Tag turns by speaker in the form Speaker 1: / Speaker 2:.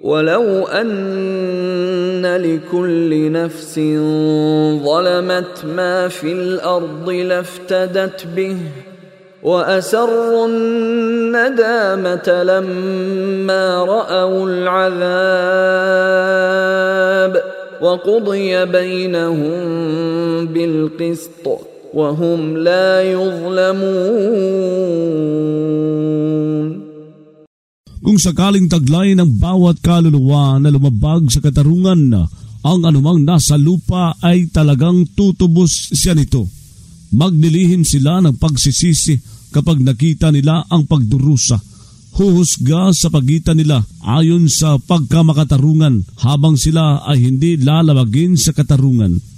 Speaker 1: ولو أن لكل نفس ظلمت ما في الأرض لافتدت به وأسروا الندامة لما رأوا العذاب وقضي بينهم بالقسط وهم لا يظلمون.
Speaker 2: Kung sakaling taglay ng bawat kaluluwa na lumabag sa katarungan, ang anumang nasa lupa ay talagang tutubos siya nito. Maglilihim sila ng pagsisisi kapag nakita nila ang pagdurusa. Huhusga sa pagitan nila ayon sa pagkamakatarungan habang sila ay hindi lalabagin sa katarungan.